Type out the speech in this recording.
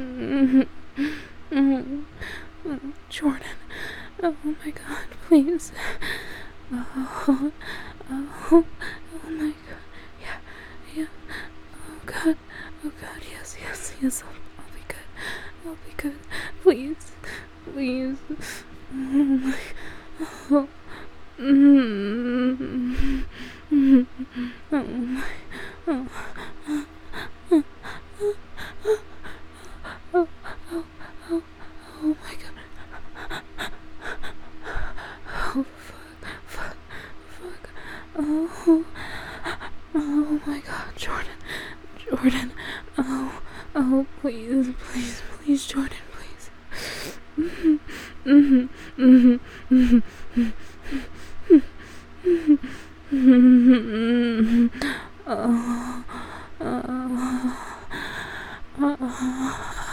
Jordan. Oh my God, please. Oh, oh, oh my God. Yeah, yeah. Oh God, oh God, yes, yes, yes. I'll be good. I'll be good. Please, please. Oh my, oh, oh my, oh, oh, oh, oh, oh my God. Oh fuck, fuck, fuck. Oh, oh my God, Jordan, Jordan. Oh, oh, please, please, please, Jordan, please. Oh, oh, oh,